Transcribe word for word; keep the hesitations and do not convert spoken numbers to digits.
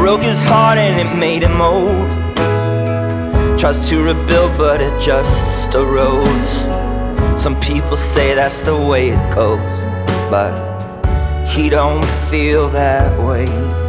broke his heart and it made him old. Tries to rebuild but it just erodes. Some people say that's the way it goes, but he don't feel that way.